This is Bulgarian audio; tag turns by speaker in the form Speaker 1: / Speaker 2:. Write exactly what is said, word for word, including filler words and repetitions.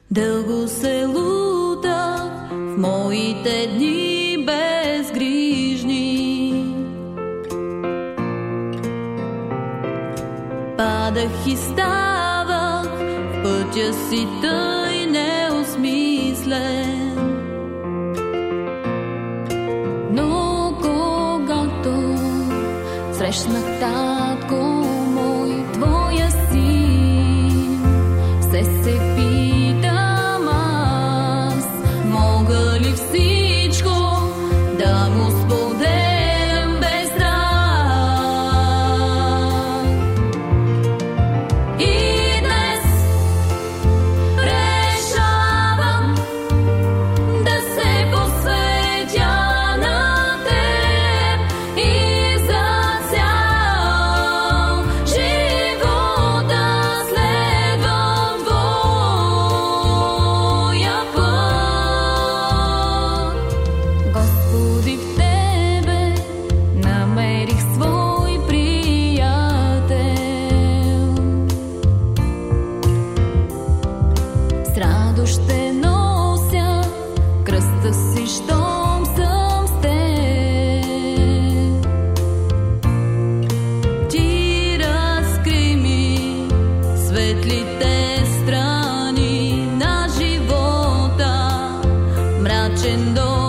Speaker 1: Дълго се лутах в моите дни безгрижни. Падах и ставах в пътя си тъй неосмислен. Но когато срещнах татко мой, твоя син, все се питам аз, мога ли всичко да му споделям без страх? И днес решавам да се посветя на теб и за цял живота следвам твоя път. Господи, в тебе намерих свой приятел. С радост ще нося кръста си, щом съм с теб. Ти разкри ми светлите страни на живота, мрачен дом